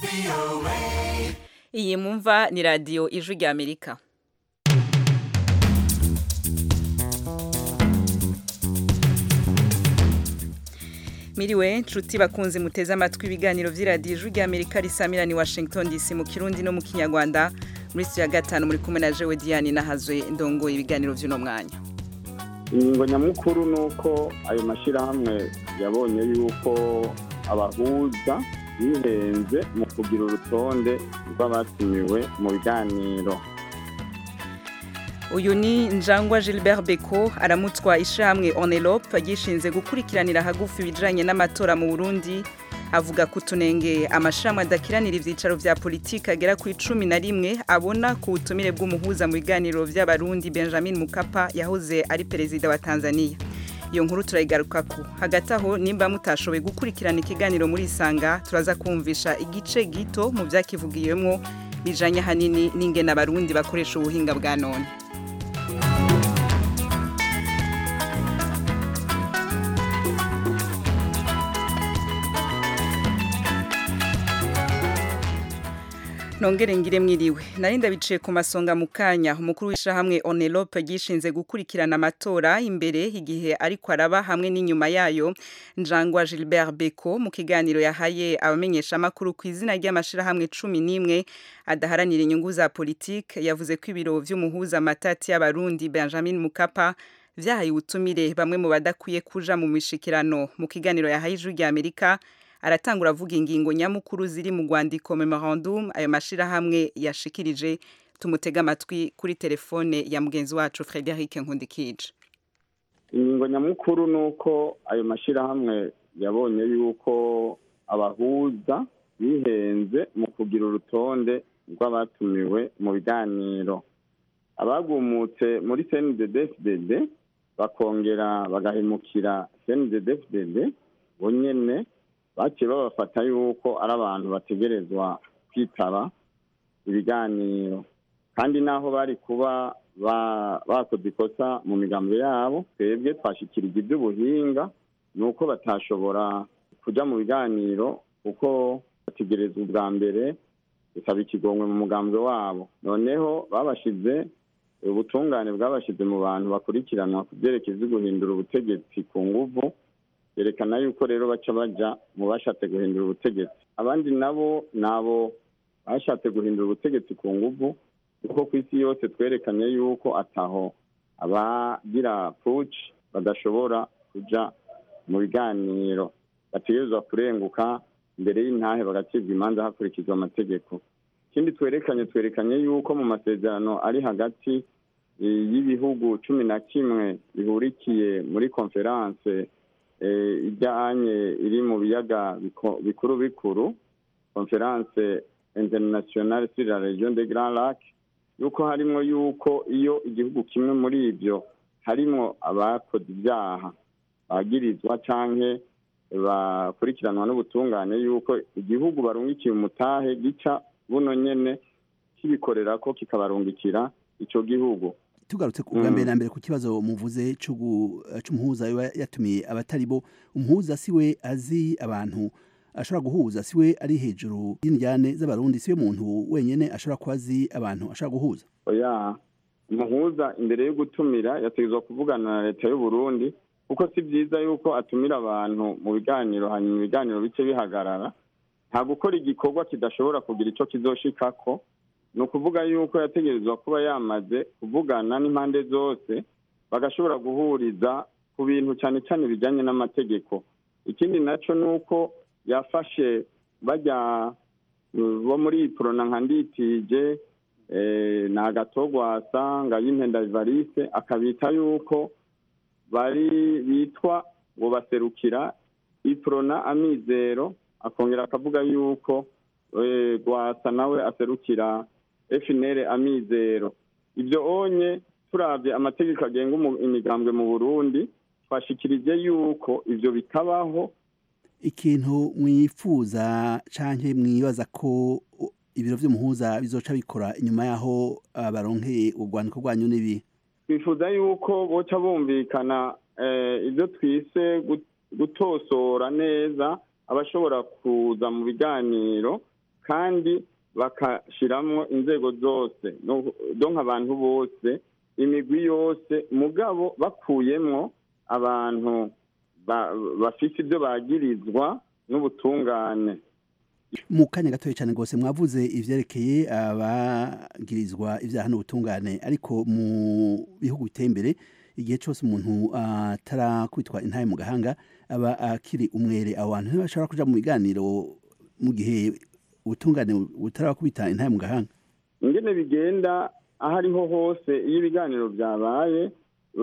Iyi mumva ni radio Ijwi rya Amerika. Miriwe nshuti bakunzi muteze amatwi ibiganiro vy'iradiyo Ijwi rya Amerika risamira ni Washington DC mu Kirundi no mu Kinyarwanda. Muri studio ya gatanu muri kumwe na Jewe Diane Nahazwe ndongoye ibiganiro vy'uno mwanya. Ingingo nyamukuru nuko ayo mashirahamwe yabonye yuko abahuza bihenze mu kugira urutonde rw'abatumiwe mu biganiro. Uyu ni Njangwa Gilbert Beko aramutswa ishamwe Onelope gishinze gukurikiranira hagufi ibijanye n'amatora mu Burundi, avuga kutunenge amashamwe adakiranira ivyicaro vya politika agera kuri 11 abona ku butumire bw'umuhuza mu biganiro vy'abarundi Benjamin Mkapa yahoze ari perezida wa Tanzania. Iyo nkuru turayigarukako. Hagati aho nimba mutashoboye gukurikirana ikiganiro muri Isanga turaza kumvisha igice gito mu vyakivugiyemwo bijanye hanini n'ingene abarundi bakoresha ubuhinga bwa none. Nongere ngire mwiriwe. Narinda biciye ku masonga mu kanya umukuru w'ishahamwe Onelope gishinze gukurikirana amatora imbere igihe ariko araba hamwe n'inyuma yayo. Njangwa Gilbert Beko mu kiganiro yahaye abamenyesha makuru ku izina ry'amashirahamwe 11 adaharanira inyungu za politique yavuze ko ibiro vy'umuhuza matati y'abarundi Benjamin Mkapa vyahaye ubutumire bamwe mu badakwiye kuja mu mishikirano. Mu kiganiro yahaye Ijwi rya Amerika aratangura avuga ingingo nyamukuru ziri mu Rwandiko memorandum ayo mashirahamwe yashikirije. Tumutega amatwi kuri telefone ya mugenzi wacu Frederic Nkundikije. Ingingo nyamukuru nuko ayo mashirahamwe yabonye yuko abahuza bihenze mu kugira urutonde rw'abatumiwe mu biganiro. Abagumutse muri CNDD-FDD bakongera bagahemukira CNDD-FDD bonyene baciye babafata yuko ari abantu bategerezwa kwitaba ibiganiro, kandi naho bari kuba bakoze ikosa mu migambo yabo twebwe twashikirije iby'ubuhinga nuko batashobora kuja mu biganiro kuko bategerezwa ubwa mbere gusaba ikigongwe mu mugambi wabo. Noneho babashize ubutungane bwabashize mu bantu bakurikiranwa ku byerekeza guhindura ubutegetsi ku nguvu, yerekana yuko rero baca baja mu bashatse guhindura ubutegetsi. Abandi nabo bashatse guhindura ubutegetsi ku nguvu kuko ku isi yose twerekanye yuko ataho abagira push badashobora kuja mu biganiro, bategerezwa kurenguka mbere y'intahe bagacibwa imanza hakurikizwa amategeko. Ikindi twerekanye yuko mu masezerano ari hagati y'ibihugu 11 bihurikiye muri conference ijyanye iri mu biyaga bikuru conference internationale sur la région des Grands Lacs, yuko harimo yuko iyo igihugu kimwe muri ibyo harimo abakoze ibyaha bagirizwa canke bakurikiranwa n'ubutungane yuko igihugu barungikiye umutahe gica buno nyene kibikorera ko kikabarungikira ico gihugu. Tugarutse ku bwa mbere na mbere ku kibazo muvuze c'umuhuza yatumiye abatari bo, umuhuza siwe azi abantu ashobora guhuza, siwe ari hejuru y'indyane z'abarundi, siwe muntu wenyene ashobora kuba azi abantu ashobora guhuza. Oya, umuhuza imbere yo gutumira yategezwa kuvugana na leta y'u Burundi kuko si byiza yuko atumira abantu mu biganiro hanyuma ibiganiro bice bihagarara. Nta gukora igikorwa kidashobora kugira ico kizoshikako. Ni ukuvuga yuko yategerezwa kuba yamaze kuvugana n'impande zose bagashobora guhuriza ku bintu cyane cyane bijyanye n'amategeko. Ikindi naco nuko yafashe bajya bo muri Prona nkanditije na Agatogwasa Ngayimpenda Evariste akabita yuko bari bitwa ngo baserukira Iprona Amizero, akongera akavuga yuko Gwasa nawe aserukira FNL Amizero. Ibyo onye turavye amategeko agenga imigambwe mu Burundi twashikirije yuko ivyo bitabaho. Ikintu mwifuza canke mwibaza ko ibiro vy'umuhuza bizoca bikora inyuma yaho baronkeye urwandiko rwanyu nibi? Twifuza yuko boca bumvikana ibyo twise gutosora neza abashobora kuza mu biganiro kandi bakashiramwo inzego zose donc abantu bose imigwi yose mugabo bakuyemwo abantu bafite ibyo bagirizwa n'ubutungane. Mu kanya gatoya cyane rwose mwavuze ivyerekeye abagirizwa ivyaha n'ubutungane, ariko mu bihugu biteye imbere igihe cyose umuntu atarakwitwa intaye mu gahanga aba akiri umwere. Abantu ntibashobora kuja mu biganiro mu gihe ubutungane butarakubita intaye mu gahanga. Ingene bigenda aho ariho hose iyo ibiganiro byabaye,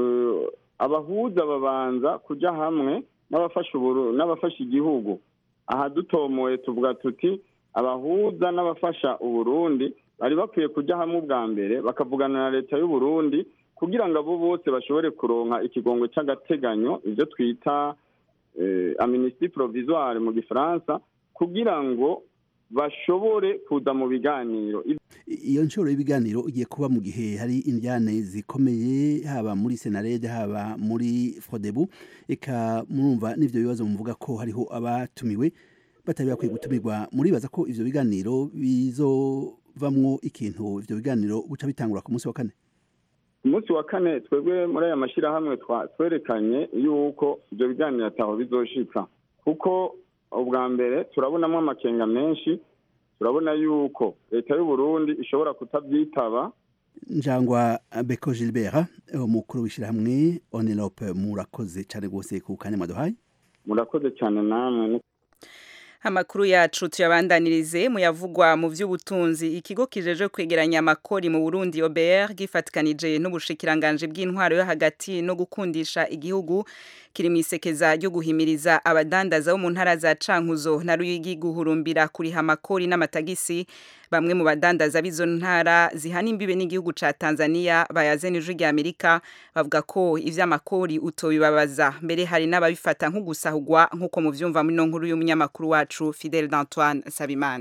abahuza babanza kuja hamwe n'abafasha igihugu. Aha dutomoye tuvuga tuti abahuza n'abafasha Uburundi bari bakwiye kuja hamwe ubwa mbere bakavugana na leta y'u Burundi kugira ngo abo bose bashobore kuronka ikigongo cy'agateganyo, ivyo twita amnistie provisoire mu Gifaransa, kugira ngo bashobore kuza mu biganiro. Iyo nshuro y'ibiganiro igiye kuba mu gihe hari indyane zikomeye haba muri Senarede haba muri Frodebu, eka murumva n'ivyo bibazo muvuga ko hariho abatumiwe batari bakwiye gutumirwa. Muribaza ko ivyo biganiro bizovamwo ikintu, ivyo biganiro buca bitangura ku munsi wa kane? Umunsi wa kane twebwe muri aya mashirahamwe twerekanye yuko ivyo biganiro ataho bizoshika, kuko ubwa mbere turabonamo amakenga menshi, turabona yuko leta y'u Burundi ishobora kutavyitaba. Njangwa Beko Gilbert, umukuru w'ishirahamwe Onelope, murakoze cyane rwose ku kanya mwaduhaye. Murakoze cyane namwe. Amakuru yacu tuyabandanirize mu yavugwa mu vy'ubutunzi. Ikigo kijeje kwegeranya amakori mu Burundi OBR gifatikanije n'ubushikiranganje bw'intwaro yo hagati no gukundisha igihugu kiri mwisekeza ryo guhimiriza abadandaza bo mu ntara za Cankuzo na Ruyigi guhurumbira kuriha amakori n'amatagisi. Bamwe mu badandaza bizo ntara zihana imbibe n'igihugu ca Tanzania bayazenije rya Amerika bavuga ko ivy'amakori utobibabaza, mbere hari n'ababifata nko gusahugwa nkuko mu vyumva muri nkuru y'umunyamakuru wacu Fidel d'Antoine Sabimana.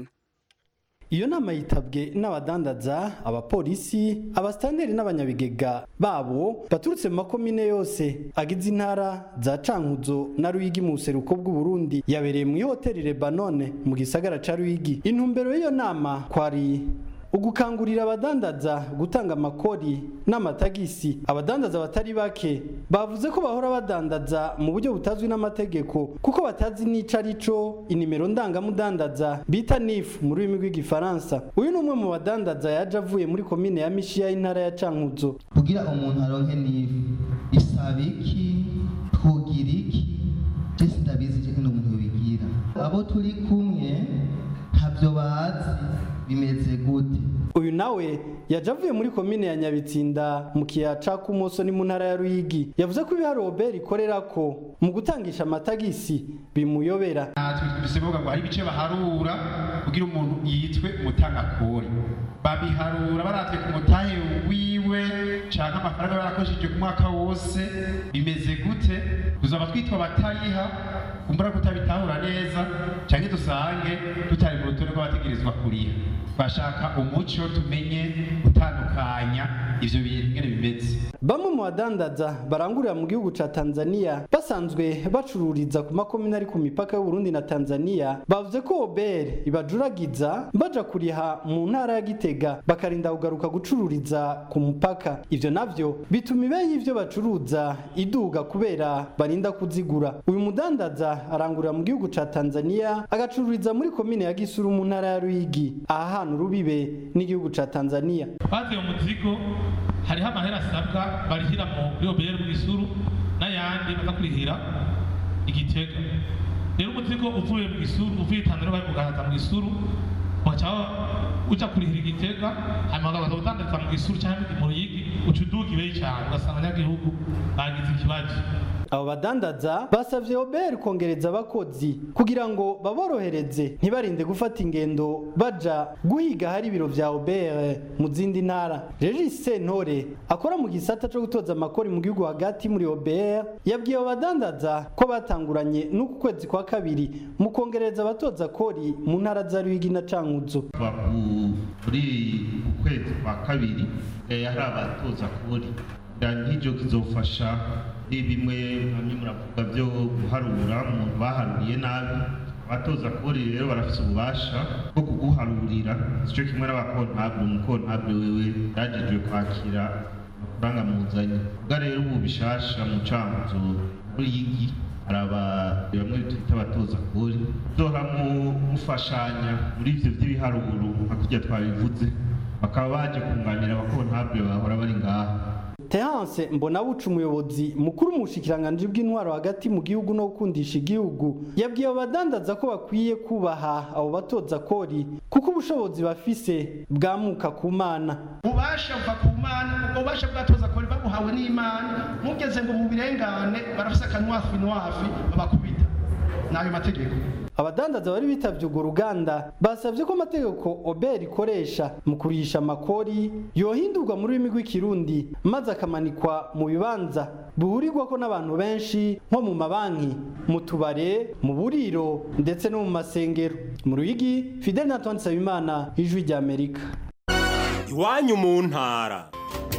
Iyo nama yitabwe n'abadandaza, abapolisi, abastanderi n'abanyabigega babo baturutse mu makomine yose agize intara za Cankuzo na Ruyigi mu seruko bw'u Burundi. Yabereye mu hoteli Lebanone mu gisagara ca Ruyigi. Intumbero y'iyo nama kwari ugukangurira abadandaza gutanga amakori n'amatagisi. Abadandaza batari bake bavuze ko bahora badandaza mu buryo butazwi n'amategeko kuko batazi n'ico arico inimero ndangamudandaza bita NIF mu rurimi rw'igifaransa. Uyu ni umwe mu badandaza yaje avuye muri komine ya Mishiya y'intara ya Cankuzo. Kugira umuntu aronke NIF isaba iki, twogira iki, ese ndabizi je kuno umuntu bigira. Abo turi kumwe ntabyo bazi bimeze gute. Uyu nawe yaje avuye muri komine ya Nyabitsinda mu kiyaca kumoso ni mu ntara ya Ruyigi. Yavuze ko ibiharo OBR ikorerako mu gutangisha amatagisi bimuyobera. Bisivuga ngo hari ibice baharura kugira umuntu yitwe umutangakori. Babiharura baravye ku mutahe wiwe canke amafaranga barakoresheje ku mwaka wose bimeze gute. Tuzaba twitwa batayiha kumbura kutabitahura neza canke dusange tutari mu rutonde rw'abategerezwa kuriha. Bashaka umuco tumenye utandukanya ivyo bintu ngene bimeze. Bamwe mu badandaza barangurira mu gihugu ca Tanzania basanzwe bacururiza ku makomine ari ku mipaka y'u Burundi na Tanzania bavuze ko OBR ibajuragiza baja kuriha mu ntara ya Gitega bakarinda kugaruka gucururiza ku mupaka. Ivyo navyo bituma ibeyi y'ivyo bacuruza iduga kubera barinda kuzigura. Uyu mudandaza arangurira mu gihugu ca Tanzania agacururiza muri komine ya Gisuru mu ntara ya Ruyigi aha urubibe n'igihugu ca Tanzania. Baze umuzigo hariho amahera asabwa barihira mu OBR bw'Isuru n'ayandi bakakurihira Igitega. Rero umuzigo uvuye mu Gisuru uvuye Tanzania bakaza mu Gisuru bacaho uja kurihira Igitega hanyuma bakaza mu Gisuru cyangwa mu Ruyigi ucuduga ibeyi cyane ugasanga nyagihugu bagize ikibazo. Abo badandaza basavye OBR kongereza abakozi kugira ngo baborohereze ntibarinde gufata ingendo baja guhiga hari ibiro vya OBR mu zindi ntara. Regis Sentore akora mu gisata cyo gutoza amakori mu gihugu hagati muri OBR yabwiye abadandaza ko batanguranye n'uku kwezi kwa kabiri mu kongereza abatoza kori mu ntara za Ruyigi na Cankuzo. Muri kwezi kwa kabiri hari abatoza kori nk'icyo kizofasha bimwe muravuga byo guharura umuntu baharuriye nabi abatoza kori rero barafise ububasha bwo kuguharurira cyo kimwe n'abakontabule umukontabule wewe yagejwe kwakira amafaranga muzanye ubwa rero ubu bishasha mu canzo muri yigi araba bamwe twita abatoza kori zoha mufashanya muri ivyo vy'ibiharuro nka kurya twabivuze bakaba baje kunganira abakontabule bahora bari ngaha. Terence Mbonabuca umuyobozi mukuru mu bushikiranganje bw'intwaro hagati mu gihugu no gukundisha igihugu yabwiye abadandaza ko bakwiye kubaha abo batoza kori kuko ubushobozi bafise bwamuka ku Mana. Ubasha buva ku Mana, ubwo ubasha bwatoza kori babuhawe n'Imana, mugeze ngo mu birengane barafise akanwafi babakubita nayo mategeko. Abadandaza bari bitavye urwo ruganda basavye ko amategeko Obert ikoresha mu kurisha amakori yohindurwa mu rurimi rw'ikirundi maze akamanikwa mu bibanza buhurirwako n'abantu benshi nko mu mabanki, mu tubare, mu buriro ndetse no mu masengero. Mu Ruyigi, Fidel Antoine Nsabimana, Ijwi rya Amerika. Iwanyu mu ntara.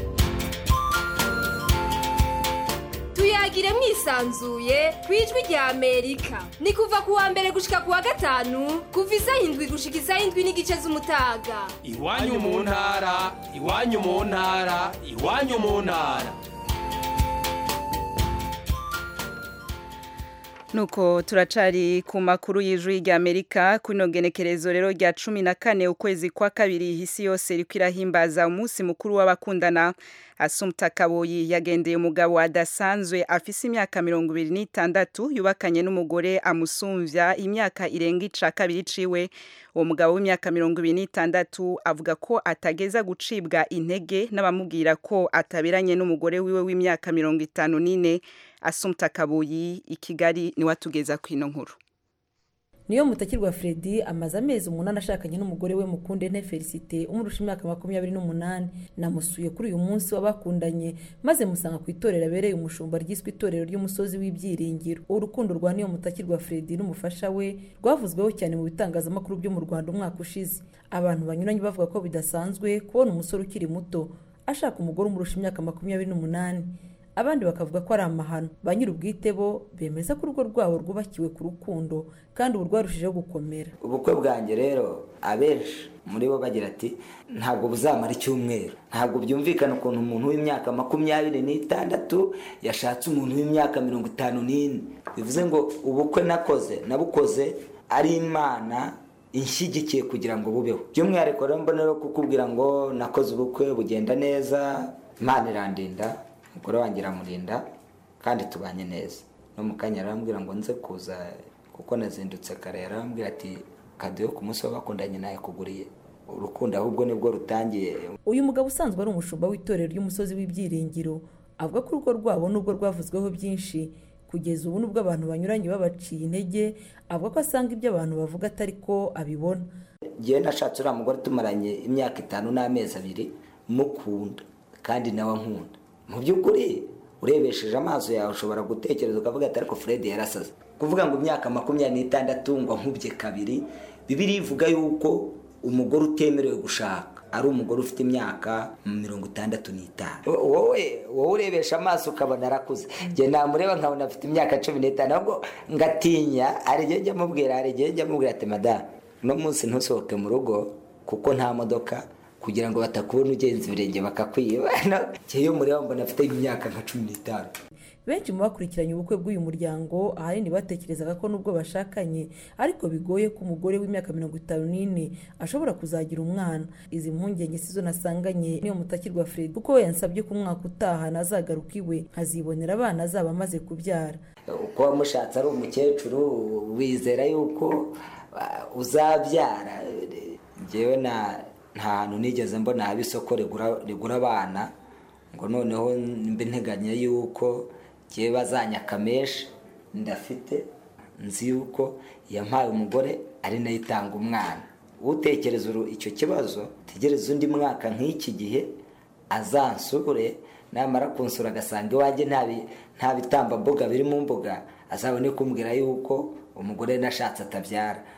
Tuyagire mwisanzuye kwijwi rya Amerika. Ni kuva kuwa mbere gushika kuwa gatanu, kuva isaha 7 gushika isaha 7:15 z'umutaga. Iwanyu mu ntara, iwanyu mu ntara, iwanyu mu ntara. Nuko turacari ku makuru y'Ijwi rya Amerika kuno genekerezo rero rya 14 ukwezi kwa kabiri hisi yose riko irahimbaza umunsi mukuru w'abakundana. Assumpta Kaboyi yagendeye umugabo adasanzwe afise imyaka 26 yubakanye n'umugore amusumvya imyaka irenga 2 ciwe. Uwo mugabo w'imyaka 26 avuga ko atageza gucibwa intege n'abamubwira ko ataberanye n'umugore wiwe w'imyaka 54. Assumpta Kaboyi i Kigali ni watugeza kwino nkuru. Niyo Mutakirwa Freddy amaze amezi 8 ashakanye n'umugore we Mukundente Felicite umurusha imyaka 28. Namusuye kuri uyu munsi wabakundanye maze musanga ku itorero abereye umushumba ryiswe itorero ry'umusozi w'ibyiringiro. Urukundo rwa Niyo Mutakirwa Freddy n'umufasha we rwavuzweho cyane mu bitangazamakuru byo mu Rwanda umwaka ushize. Abantu banyuranye bavuga ko bidasanzwe kubona umusore ukiri muto ashaka umugore umurusha imyaka 28. Abandi bakavuga ko ari amahano. Ba nyir'ubwite bo bemeza ko urugo rwabo rwubakiwe ku rukundo kandi ubu rwarushijeho gukomera. Ubukwe bwanjye rero abenshi muri bo bagira ati ntabwo buzamara icyumweru. Ntabwo byumvikana ukuntu umuntu w'imyaka 26 yashatse umuntu w'imyaka 54. Bivuze ngo ubukwe nabukoze ari Imana inshyigikiye kugira ngo bubeho. By'umwihariko rero mbonero kukubwira ngo nakoze ubukwe bugenda neza, Imana irandinda, umugore wanjye aramurinda kandi tubanye neza. No mukanya arambwira ngo nze kuza kuko nazindutse kare, arambwira ati kadoyo ku munsi w'abakundanye naye kuguriye. Urukundo ahubwo nibwo rutangiye. Uyu mugabo usanzwe ari umushumba w'itorero ry'umusozi w'ibyiringiro avuga ko urugo rwabo nubwo rwavuzweho byinshi kugeza ubu nubwo abantu banyuranye babaciye intege, avuga ko asanga ibyo abantu bavuga atari ko abibona. Giye nashatse uriya mugore tumaranye imyaka 5 n'amezi 2 mukunda kandi nawe nkunda. Mu by'ukuri urebesheje amaso yawe ushobora gutekereza ukavuga ati ariko Fred yarasaze. Kuvuga ngo imyaka 26 ngo nkubye kabiri, Bibiliya ivuga yuko umugore utemerewe gushaka ari umugore ufite imyaka 65. Wowe urebesha amaso ukabona arakuze. Je namureba nkabona afite imyaka 15 ahubwo ngatinya arigenje mubwira ati madame no munsi ntusohoke mu rugo kuko nta modoka kugira ngo batakubona ugenzi birenge bakakwiba. Cyeyo mureba mbona afite imyaka nka 15. Benshi mu bakurikiranye ubukwe bw'uyu muryango ahanini batekerezaga ko nubwo bashakanye ariko bigoye ko umugore w'imyaka 54 ashobora kuzagira umwana. Izi mpungenge sizo nasanganye Niyo Mutakirwa Fred kuko yansabye ko umwaka utaha nazagaruka iwe nkazibonera abana azaba amaze kubyara. Uko wamushatse ari umukecuru wizera yuko uzabyara. Jewe nta hantu nigeze mbona haba isoko rigura abana ngo noneho mbe nteganya yuko kiye bazanyakamesh ndafite nzi yuko yampaye umugore ari nayo itanga umwana. Utekereza icyo kibazo tegereza undi mwaka nk'iki gihe azansure, namara kunsura agasanga iwanjye nta bitamba mboga biri mu mboga azabone kumbwira yuko umugore nashatse atabyara.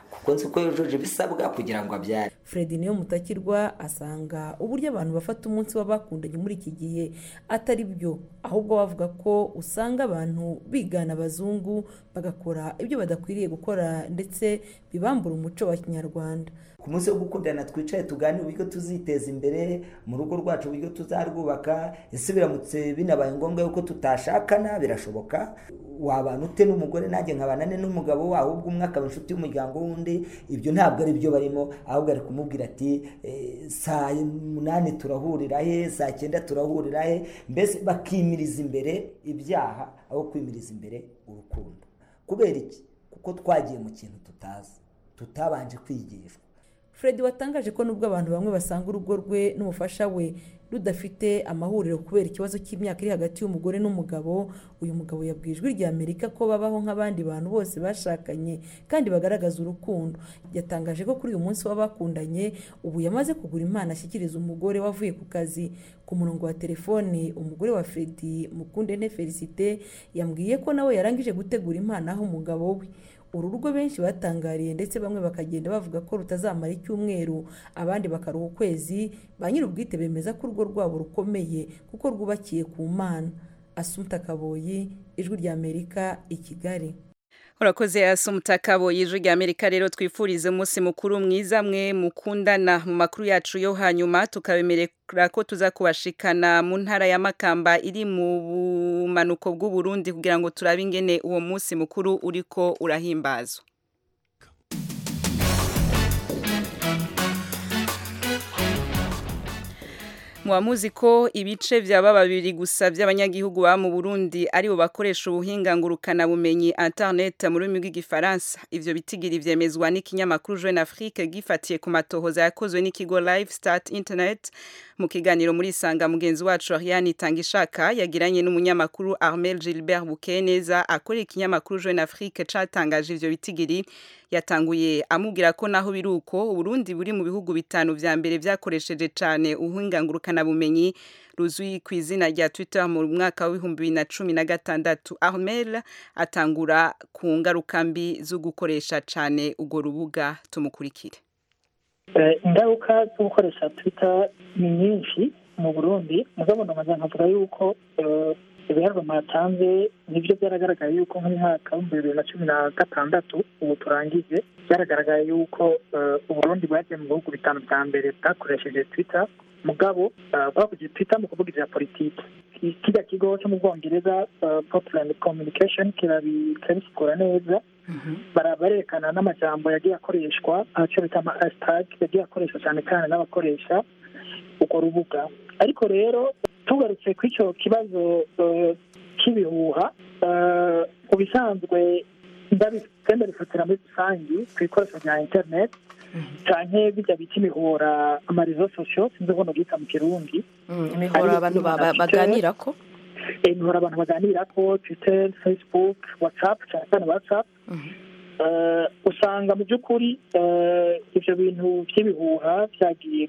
kuko nzi ko yujuje ibisabwa kugira ngo abyare. Fred niyo mutakirwa asanga uburyo abantu bafata umunsi w'abakundanye muri iki gihe atari byo, ahubwo bavuga ko usanga abantu bigana abazungu bagakora ibyo badakwiriye gukora ndetse bibambura umuco wa Kinyarwanda. Ku munsi wo gukundana twicaye tuganire uburyo tuziteza imbere mu rugo rwacu, uburyo tuzarwubaka. Ese biramutse binabaye ngombwa yuko tutashakana birashoboka, wabana ute n'umugore nanjye nkabana n'umugabo, ahubwo umwe akaba inshuti y'umuryango wundi. Ibyo ntabwo ari byo barimo, ahubwo ari kumubwira ati saa 8 turahurira he, saa 9 turahurira he, mbese bakimiriza imbere ibyaha aho kwimiriza imbere urukundo. Kubera iki? Kuko twagiye mu kintu tutazi, tutabanje kwigishwa. Fred watangaje ko nubwo abantu bamwe basanga urugo rwe n'umufasha we rudafite amahuriro kubera ikibazo cy'imyaka iri hagati y'umugore n'umugabo, uyu mugabo yabwiye Ijwi ry'Amerika ko babaho nk'abandi bantu bose bashakanye kandi bagaragaza urukundo. Yatangaje ko kuri uyu munsi w'abakundanye ubu yamaze kugura impano ashyikiriza umugore wavuye ku kazi. Ku murongo wa telefone umugore wa Fred, Mukundente Felicite, yambwiye ko nawe yarangije gutegura impano aho umugabo we. Uru rugo benshi batangariye ndetse bamwe bakagenda bavuga ko rutazamara icyumweru, abandi bakaruha ukwezi. Ba nyir'ubwite bemeza ko urugo rwabo rukomeye kuko rwubakiye ku Mana. Assumpta Kaboyi, Ijwi ry'Amerika, i Kigali. Urakoze Assumpta Kaboyi. Ijwi ry'Amerika rero twifurize umunsi mukuru mwiza mwe mukundana. Mu makuru yacu yo hanyuma tukabemerera ko tuza kubashikana mu ntara ya Makamba iri mu bumanuko bw'u Burundi kugira ngo turabe ingene uwo munsi mukuru uriko urahimbazwa. Muamuzi ko ibice byaba babiri gusa by'abanyagihugu ba mu Burundi ari bo bakoresha ubuhinga ngurukana bumenyi internet mu rurimi rw'igifaransa. Ivyo bitigiri vyemezwa n'ikinyamakuru Jeune Afrique gifatiye ku matohoza yakozwe n'ikigo Live Start Internet. Mu kiganiro muri Sanga mugenzi wacu Ariane Tangishaka yagiranye n'umunyamakuru Armel Gilbert Bukeneza akorera ikinyamakuru Jeune Afrique catangaje ivyo bitigiri. Yatanguye amubwira ko naho biruko Burundi buri mu bihugu bitanu vya mbere vyakoresheje cane ubuhinga ngurukana bumenyi ruzwi ku izina rya Twitter mu mwaka wa 2016. Armel atangura ku ngaruka mbi zo gukoresha cane ugo rubuga, tumukurikire. Ingaruka zo gukoresha Twitter ni nyinshi mu Burundi. Mugabo ndamaze nkavuga yuko ibiharuro matanze nivyo byaragaragaye yuko mu mwaka wa 2016 ubu turangije byaragaragaye yuko Uburundi bwaje mu bihugu bitanu bya mbere bwakoresheje Twitter. Mugabo bavuze Twitter mu kuvugira politiki. Kijya kigo cyo mu Bwongereza Popular Communication kirabisikora neza. Barerekana n'amajambo yagiye akoreshwa aco bita ama hashtag yagiye akoreshwa cyane kandi n'abakoresha uko rubuga. Ariko rero tugarutse ku icyo kibazo cy'ibihuha, ubisanzwe ndabikenda bifatira muri rusangi ku ikoresho rya internet canke bijya bita imihora amarezo social, sinzi ko nogita mu Kirundi. Imihora abantu baganirako, imihora abantu baganirako, Twitter, Facebook, WhatsApp, cyane WhatsApp. Usanga mu by'ukuri ivyo bintu by'ibihuha byagiye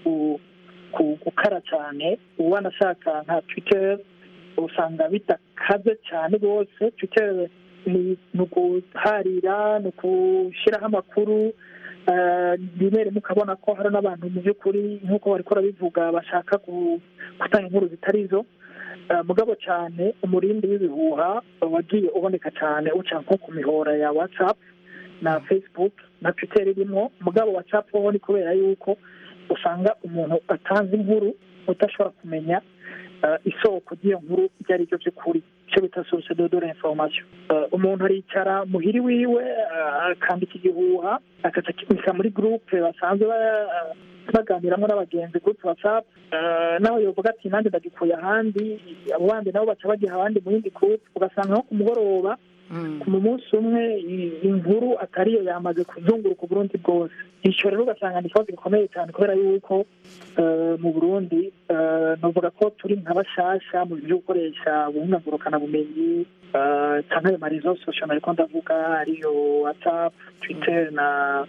gukara cyane. Uwanashaka nka Twitter usanga bitakaze cyane rwose. Twitter ni uguharira, ni ugushiraho amakuru. Rimwe mukabona ko hari n'abantu mu by'ukuri nk'uko bariko bivuga bashaka gutanga inkuru zitarizo. Mugabo cyane umurindi w'ibihuha wagiye uboneka cyane uca nko ku mihora ya WhatsApp na Facebook na Twitter irimo. Mugabo WhatsApp ho ni kubera yuko usanga umuntu atanze inkuru utashobora kumenya isoko ry'iyo nkuru ibyo ari byo by'ukuri, icyo bita source de l'information. Umuntu aricara muhiri wiwe akandika igihuha akakimisa muri groupe basanzwe baganiramo n'abagenzi groupe WhatsApp, naho yovuga ati nanjye ndagikuye ahandi, abo bandi nabo baca bagiha abandi mu yindi groupe. Ugasanga nko ku mugoroba ku munsi umwe inkuru atariyo yamaze kuzunguruka Burundi bwose. Icyo rero ugasanga ni ikibazo gikomeye cyane kubera yuko mu Burundi novuga ko turi nk'abashasha mu byo gukoresha ubuhinga ngurukana bumenyi cyane ayo marezo social ariko ndavuga ariyo WhatsApp, Twitter na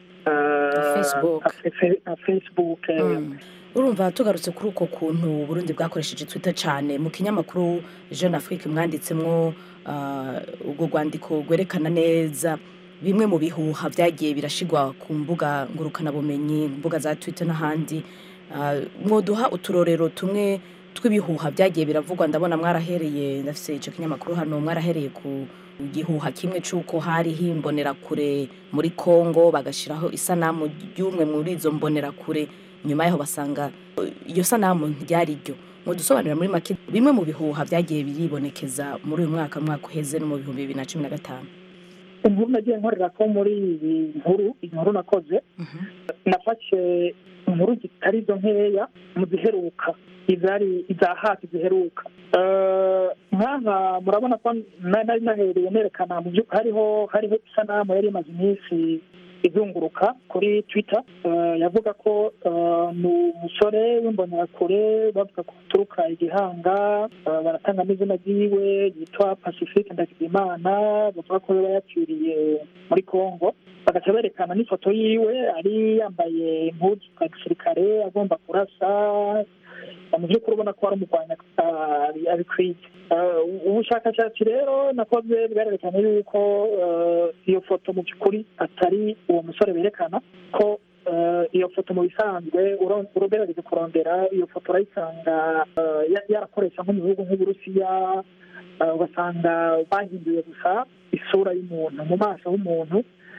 Facebook. Urumva tugarutse kuri uko kuntu Burundi bwakoresheje Twitter cyane, mu kinyamakuru Jeune Afrique mwanditsemwo ubwo rwandiko gwerekana neza bimwe mu bihuha byagiye birashigwa ku mbuga ngurukanabumenyi, mbuga za Twitter n'ahandi. Mwoduha uturorero tumwe tw'ibihuha byagiye biravugwa? Ndabona mwarahereye, ndafise ico kinyamakuru hano, mwarahereye ku gihuha kimwe c'uko hari himbonerakure muri Kongo, bagashiraho isanamu ry'umwe muri izo mbonerakure, nyuma yaho basanga iyo sanamu ntiryari ryo. Mwodusobanurira muri make bimwe mu bihuha byagiye biribonekeza muri uyu mwaka uheze no mu 2015. Inkuru nagiye nkorera ko muri iyi nkuru nakoze, nafashe inkuru zitari zo nkeya mu ziheruka, izari iza hafi ziheruka. Nk'aha murabona ko nari nahereye nerekana mu by'ukuri hariho isanamu yari imaze iminsi izunguruka kuri Twitter, yavuga ko ni umusore w'imbonerakure bavuga ko uturuka Igihanga, baratanga n'izina ryiwe yitwa Pacifique Ndagijimana, bavuga ko yaba yapfiriye muri Kongo, bagaca berekana n'ifoto yiwe ari yambaye impuzu za gisirikare agomba kurasa. Mu by'ukuri ubona ko ari umurwanya abikwiye. Ubushakashatsi rero nakoze bwarerekana yuko iyo foto mu by'ukuri atari uwo musore berekana, ko iyo foto mu bisanzwe urogerageza kurondera iyo foto urayisanga yarakoresha nko mu bihugu nk'Uburusiya, ugasanga bahinduye gusa isura y'umuntu, mu maso h'umuntu,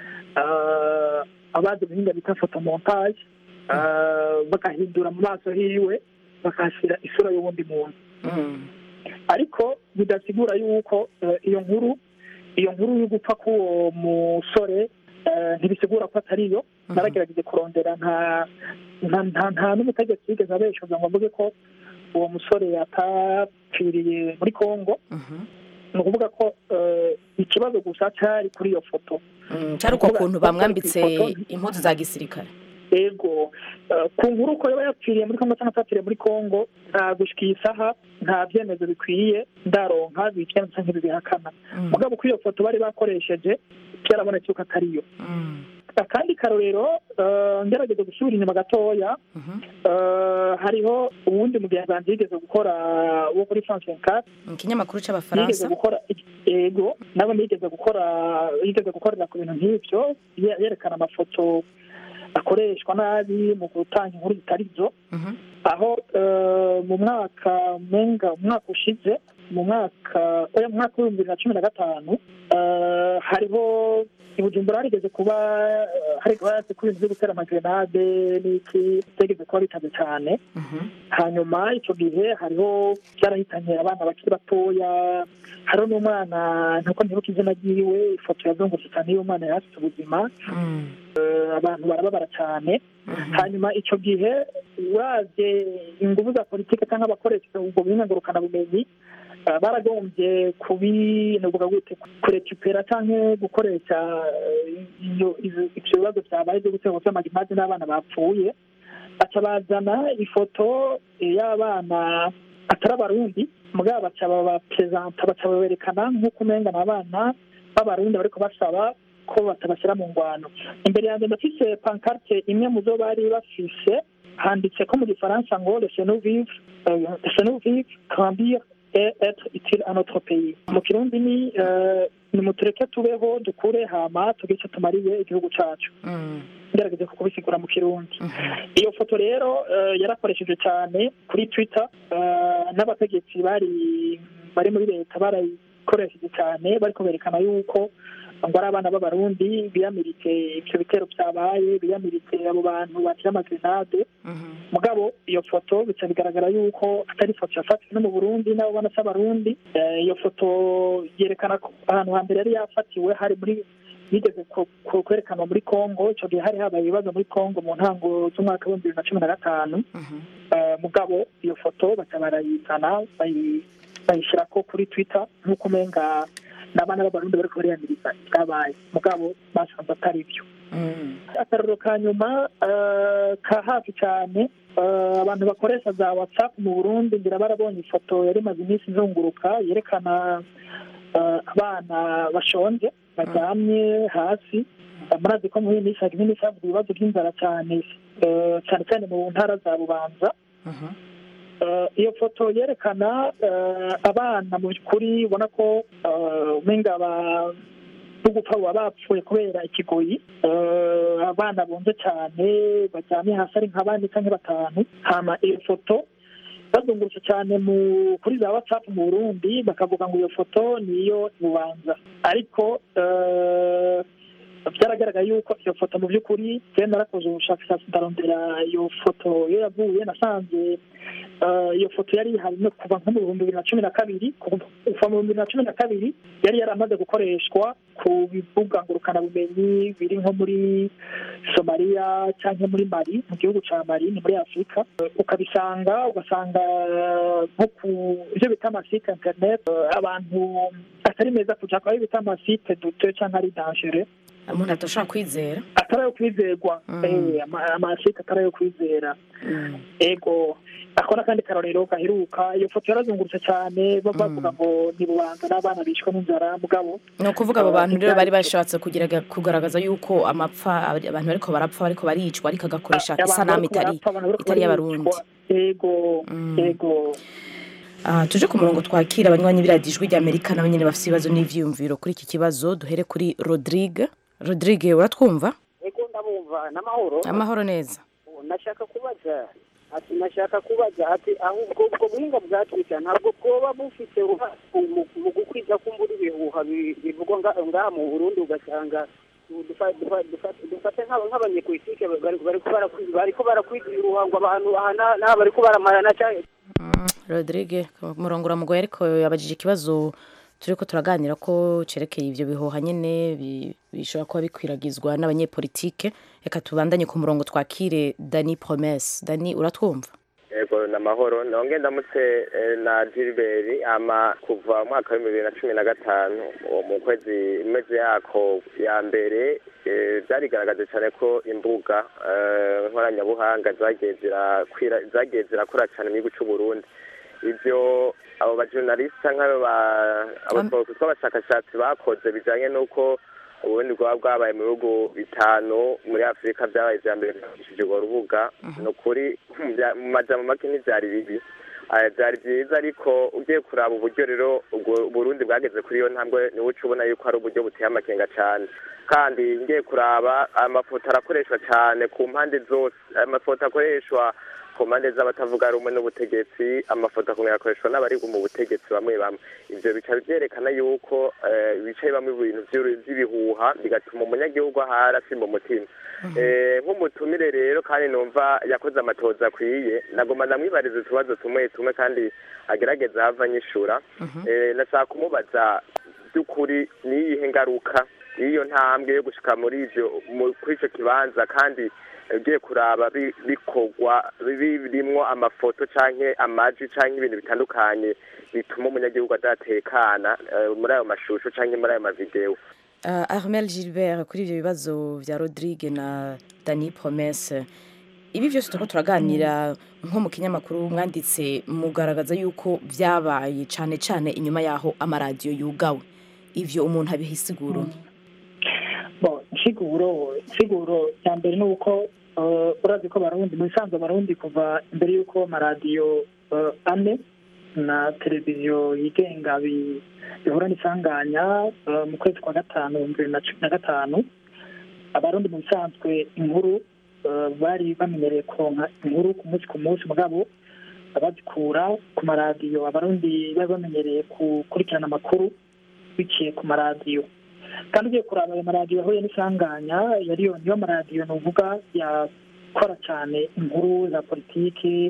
abazi guhinga bita fotomontage, bagahindura mu maso hiwe bakashyira isura y'uwundi muntu. Ariko bidasigura yuko iyo nkuru yo gupfa k'uwo musore ntibisigura ko atari yo. Naragerageje kurondera, nta n'umutegetsi yigeze abeshoza ngo avuge ko uwo musore yatapfiriye muri Kongo. Ni ukuvuga ko ikibazo gusa cyari kuri iyo foto, cyari uko kuntu bamwambitse impuzu za gisirikare. Ego ku nkuru ko yaba yapfiriye muri Kongo cyangwa atapfiriye muri Kongo, nta gushika isaha nta byemezo bikwiye ndaronka bikemeza nk'ibihakana. Mugabo kuri iyo foto bari bakoresheje cyarabonetse ko atari yo. Akandi karorero, ngerageze gusubira inyuma gatoya, hariho uwundi mugenzi wanje yigeze gukora wo kuri France 24, ikinyamakuru c'abafaransa, ego nabo yigeze gukorera ku bintu nk'ibyo, yerekana amafoto akoreshwa nabi mu gutanga inkuru zitari zo. Aho mu mwaka ushize, mu mwaka w'2015, hariho i Bujumbura harigeze kuba ibintu byo gutera amagrenade n'iki, byageze kuba bitaze cyane. Hanyuma icyo gihe hariho byarahitanye abana bakiri batoya, hariho n'umwana nkuko ntibuka izina ryiwe, ifoto yazungurutse cyane y'umwana yahasize ubuzima. Abantu barababara cyane. Hanyuma icyo gihe uravye ingufu za politike cyangwa abakoresha ubwo buhinga ngurukanabumenyi, baragombye kurekipera cyangwa gukoresha ibyo bibazo byabaye byo gutera amagrenade n'abana bapfuye, baca bazana ifoto y'abana atari abarundi, mugabo baca baberekana nk'uko umenga n'abana b'abarundi bariko basaba ko batabashyira mu ngwano. Imbere yanjye ndafise pancarte imwe mu zo bari bafise, handitse ko mu gifaransa ngo le chenou vive grandir et être utile à notre pays. Mu kirundi ni mutureke tubeho dukure hama tugice tumariye igihugu cacu. Ngerageze kubisigura mu kirundi. Iyo foto rero yarakoresheje cyane kuri Twitter, n'abategetsi bari muri leta barayikoresheje cyane, bariko berekana yuko ngo ari abana b'abarundi biyamirike ivyo bitero byabaye, biyamirike abo bantu batira amagrenade. Mugabo iyo foto bica bigaragara yuko atari foto yafatiwe no mu Burundi n'abo bana s'abarundi. Iyo foto yerekana ko ahantu hambere yari yafatiwe hari muri yigeze kwerekanwa muri Kongo. Icyo gihe hari habaye ibibazo muri Kongo mu ntango z'umwaka wa 2015. Mugabo iyo foto baca barayizana bayishyirako kuri Twitter nk'uko umenga n'abana b'abarundi bariko bariyamiriza bwabaye, mugabo basanze atari byo. Akarorero ka nyuma ka hafi cyane, abantu bakoresha za WhatsApp mu Burundi ngira barabonye ifoto yari imaze iminsi izunguruka yerekana abana bashonje baryamye hasi. Murazi ko muri iyi minsi havuga ibibazo by'inzara cyane cyane mu ntara za Bubanza. Iyo foto yerekana abana mu by'ukuri ubona ko umenga no gupfa baba bapfuye kubera ikigoyi, abana bonze cyane baryamye hasi ari nka bane canke batanu. Hama iyo foto bazungurutse cyane kuri za WhatsApp mu Burundi bakavuga ngo iyo foto niyo Bubanza, ariko byaragaragaye yuko iyo foto mu by'ukuri je narakoze ubushakashatsi ndarondera iyo foto iyo yavuye, nasanze iyo foto yari ihari no kuva nko mu 2012 kuva mu 2012 yari yaramaze gukoreshwa ku bibuga ngurukanabumenyi biri nko muri Somalia cyangwa muri Mali, mu gihugu ca Mali ni muri Afrika. Ugasanga nko ku ivyo bita amasite internet abantu atari meza kuja kwa bita amasite dute cyangwa ari dangereux, umuntu atashobora kwizera, atarayo kwizerwa, amasite atarayo kwizera. Ego akora kandi karorero gaheruka iyo foto yarazungurutse cyane bavuga ngo ni Bubanza n'abana bishwe n'inzara. Mugabo no kuvuga abo bantu rero bari bashatse kugaragaza yuko amapfa abantu bariko barapfa bariko baricwa, ariko agakoresha isanamu itari y'abarundi. Ego tuje ku murongo twakira abanywanyi biradijwe rya Amerika nabo nyene bafite ibibazo n'ivyumviro kuri iki kibazo. Duhere kuri Rodrigue. Uratwumva? Ego ndabumva. N'amahoro? Amahoro neza. Nashaka kubaza ati ahubwo ubwo buhinga bwatwita ntabwo bwoba bufite mu gukwiza kumbura ibihuha bivugwa ngaha mu Burundi, ugasanga dufate nk'abanyepolitike bariko barakwiza ibihuha abantu n'aha bariko baramarana cyane. Rodrigue murongo uramugoye, ariko yabajije ikibazo turiko turaganira ko cerekeye ivyo bihuha nyene bishobora kuba bikwiragizwa n'abanyepolitike. Reka tubandanye ku murongo twakire Dani Promesse. Dani uratwumva? Yego n'amahoro. Nonge ndamutse na Gilbert ama kuva mu mwaka wa 2015 mu kwezi yako ya mbere byarigaragaje cyane ko imbuga nkoranyabuhanga zagiye zirakora cyane mu gihugu cy'u Burundi. Ivyo abo bajournaliste nk'abo tw'abashakashatsi bakoze bijanye n'uko ubundi bwabaye mu bihugu bitanu muri Afrika byabaye vya mbere bishije urwo rubuga. No kuri mu majambo make ntivyari bibi, byari byiza, ariko ugiye kuraba uburyo rero Burundi bwageze kuri iyo ntambwe niwe ubona yuko ari uburyo buteye amakenga cyane. Kandi ngiye kuraba amafoto arakoreshwa cyane ku mpande zose, amafoto akoreshwa ku mpande z'abatavuga rumwe n'ubutegetsi, amafoto akoreshwa n'abari mu butegetsi bamwe bamwe. Ivyo bica byerekana yuko bicaye bamwe ibintu by'ibihuha bigatuma umunyagihugu ahara asimba umutima. Nk'umutumire rero kandi numva yakoze amatoza akwiye, nagoma ndamwibariza utubazo tumwe kandi agerageza hava nyishura. Nashaka kumubaza by'ukuri niyihe ngaruka iyo ntambwe yo gushika muri ico kibanza, kandi ugiye kuraba bikorwa birimwo amafoto canke amajwi canke ibintu bitandukanye bituma umunyagihugu adatekana muri ayo mashusho canke muri ayo mavideo. Armel Gilbert, kuri ivyo bibazo vya Rodrigue na Dani Promesse, ibi vyose turiko turaganira nko mu kinyamakuru mwanditse mugaragaza yuko vyabaye cane cane inyuma yaho amaradiyo yugawe. Ivyo umuntu abihisiguro siguro ya mbere nuko urazi ko Barundi mu bisanzwe Barundi kuva imbere yuko amaradiyo ane na televiziyo yigenga bihura n'isanganya mu kwezi kwa gatanu 2015, Abarundi mu bisanzwe inkuru bari bamenyereye kuronka inkuru ku munsi mugabo abazikura ku maradiyo. Abarundi bari bamenyereye gukurikirana amakuru biciye ku maradiyo, kandi ugiye kuraba ayo maradiyo yahuye n'isanganya niyo maradiyo nuvuga yakora cyane inkuru za politiki,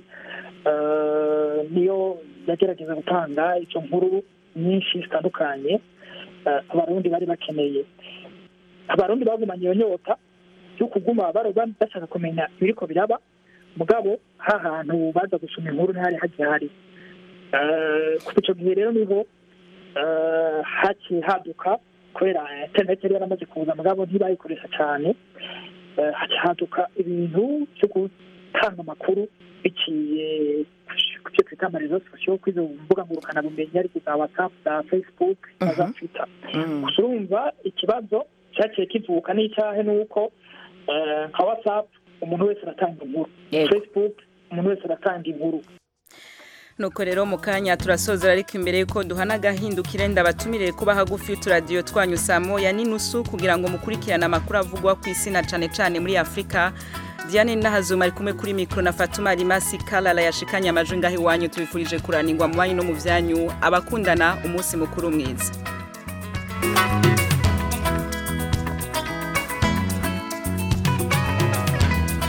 niyo yagerageza gutanga izo nkuru nyinshi zitandukanye Abarundi bari bakeneye. Abarundi bagumanye iyo nyota yo kuguma bashaka kumenya ibiriko biraba, mugabo hantu baza gusoma inkuru ntihari hagihari. Kuva ico gihe rero niho haciye haduka, kubera internet yari yaramaze kuza mugabo ntibayikoresha cyane, haciye haduka ibintu byo gutanga amakuru biciye ku cyo twita amarezo sosiyo, kwizo mbuga ngurukanabumenyi ariko za WhatsApp, za Facebook na za Twitter. Urumva ikibazo cyaciye kivuka n'icyahe nuko nka WhatsApp umuntu wese aratanga inkuru, Facebook umuntu wese aratanga inkuru. nuko rero mu kanya turasozera ariko imbere yuko duhana agahindukire ndabatumire kuba hagufi y'uturadiyo twanyu saa moya n'inusu kugira ngo mukurikirane amakuru avugwa ku isi na cane cane muri Afrika. Diane Nahazuma ari kumwe kuri mikro na Fatuma Rimasi Kalala yashikanye amajwi ngaho iwanyu tubifurije kuranirwa mu banyu no mu vyanyu abakundana umunsi mukuru mwiza.